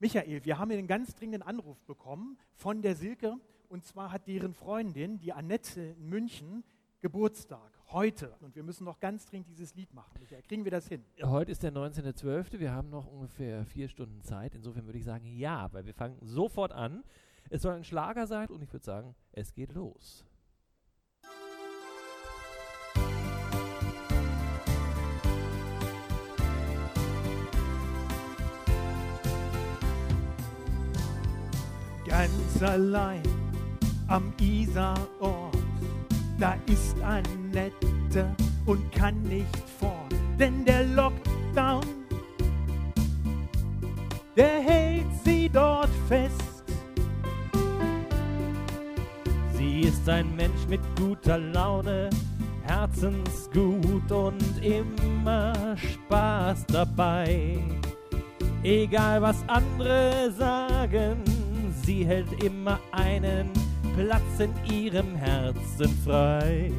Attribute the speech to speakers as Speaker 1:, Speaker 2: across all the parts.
Speaker 1: Michael, wir haben hier einen ganz dringenden Anruf bekommen von der Silke. Und zwar hat deren Freundin, die Annette in München, Geburtstag heute. Und wir müssen noch ganz dringend dieses Lied machen. Michael, kriegen wir das hin?
Speaker 2: Heute ist der 19.12. Wir haben noch ungefähr 4 Stunden Zeit. Insofern würde ich sagen, ja, weil wir fangen sofort an. Es soll ein Schlager sein und ich würde sagen, es geht los.
Speaker 1: Ganz allein am Isarort, da ist Annette und kann nicht fort, denn der Lockdown, der hält sie dort fest.
Speaker 2: Sie ist ein Mensch mit guter Laune, herzensgut und immer Spaß dabei. Egal was andere sagen, sie hält immer einen Platz in ihrem Herzen frei.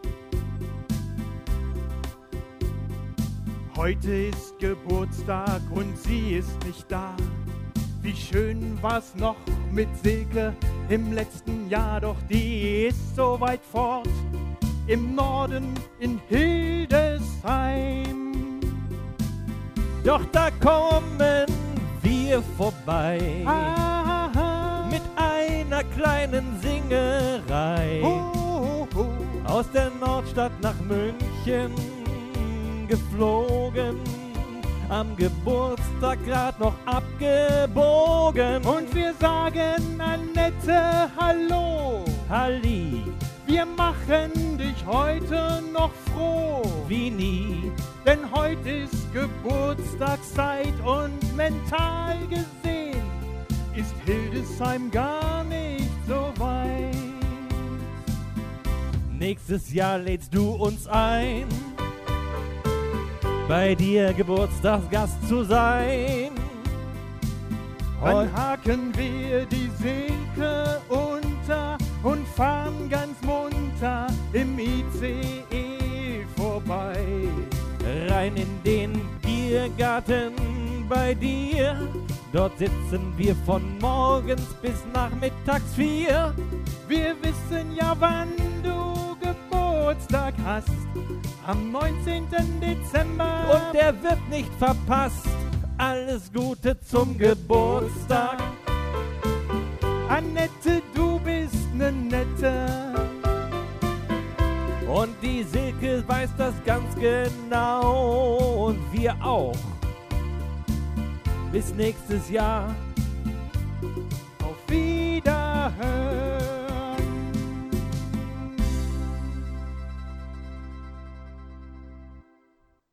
Speaker 1: Heute ist Geburtstag und sie ist nicht da. Wie schön war's noch mit Silke im letzten Jahr, doch die ist so weit fort im Norden in Hildesheim.
Speaker 2: Doch da kommen wir vorbei. Mit einer kleinen Singerei aus der Nordstadt nach München geflogen, am Geburtstag grad noch abgebogen.
Speaker 1: Und wir sagen Annette, hallo,
Speaker 2: Halli,
Speaker 1: wir machen dich heute noch froh,
Speaker 2: wie nie,
Speaker 1: denn heute ist Geburtstagszeit und mental gesehen ist Hildesheim gar nicht so weit.
Speaker 2: Nächstes Jahr lädst du uns ein, bei dir Geburtstagsgast zu sein.
Speaker 1: Dann haken wir die Silke unter und fahren ganz munter im ICE vorbei.
Speaker 2: Rein in den Biergarten bei dir, dort sitzen wir von morgens bis nachmittags 4.
Speaker 1: Wir wissen ja, wann du Geburtstag hast, am 19. Dezember.
Speaker 2: Und der wird nicht verpasst. Alles Gute zum Geburtstag.
Speaker 1: Annette, du bist ne Nette.
Speaker 2: Und die Silke weiß das ganz genau. Und wir auch. Bis nächstes Jahr.